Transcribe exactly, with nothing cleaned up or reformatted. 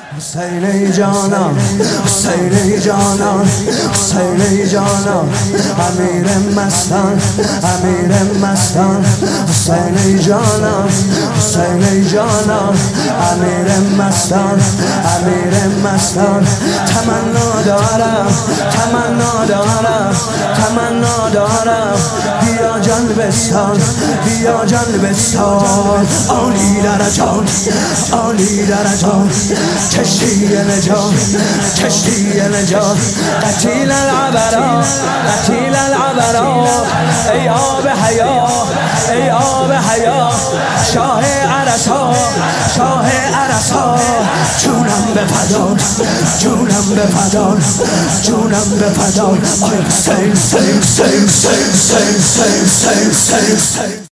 حسین جانم حسین جانم حسین جانم امیر مستان امیر مستان حسین جانم حسین جانم امیر مستان امیر مستان تمنا دارم تمنا دارم تمنا دارم بیا جان بستان بیا جان بستان عالی درجان عالی درجان کشتی نجات کشتی نجات قتیل العبرا قتیل العبرا ای آب حیا ای آب حیا شاه عرصا شاه عرصا جونم به فدان جونم به فدان جونم به فدان آی حسین حسین حسین حسین حسین حسین